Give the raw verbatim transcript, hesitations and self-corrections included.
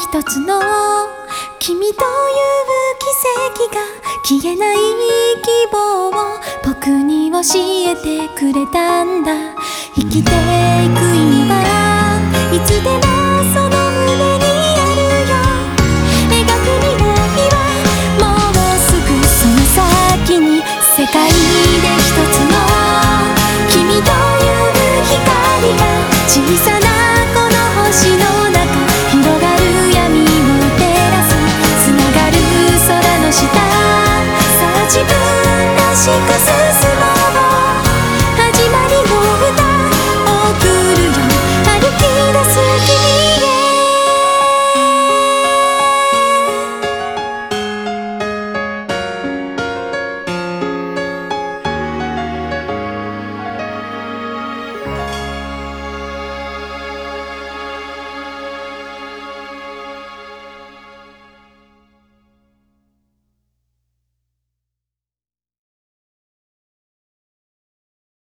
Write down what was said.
一つの君という奇跡が消えない希望を僕に教えてくれたんだ。生きていく意味はいつでもその胸にあるよ。描く未来はもうすぐその先に、世界で一つの君という光が小さなこの星の中広がる闇を照らす、つながる空の下、さあ自分らしく